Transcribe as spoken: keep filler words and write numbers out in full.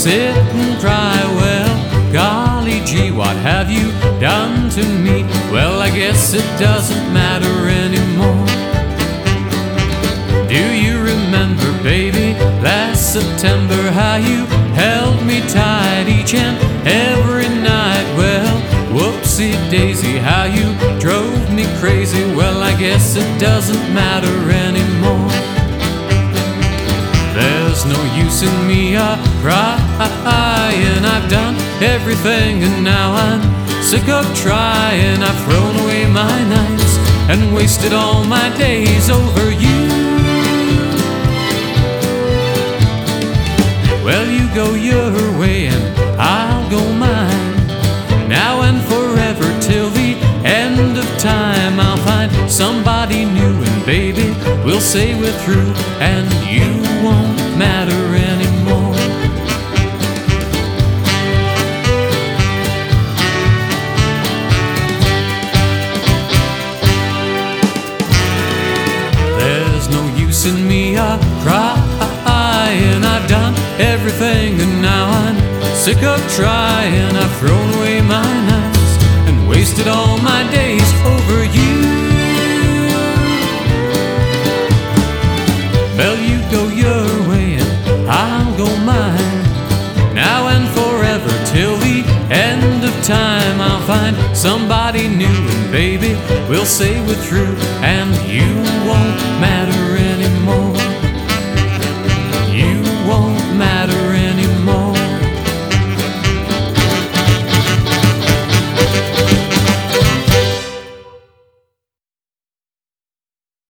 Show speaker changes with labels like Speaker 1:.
Speaker 1: sit and cry. Well, golly gee, what have you done to me? Well, I guess it doesn't matter anymore. Do you remember, baby, last September, how you held me tight each and every night? Well, whoopsie daisy, how you drove me crazy. Well, I guess it doesn't matter anymore. There's no use in me a crying. I've done everything and now I'm sick of trying. I've thrown away my nights and wasted all my days over you. Well, you go your way and I'll go mine, now and forever till the end of time. I'll find somebody new and baby, we'll say we're through, and you won't matter anymore. There's no use in me a crying. I've done everything and now I'm sick of trying. I've thrown away my nights and wasted all my days over you. Well, you go your way and I'll go mine, now and forever till the end of time. I'll find somebody new and baby, we'll say we're through, and you won't matter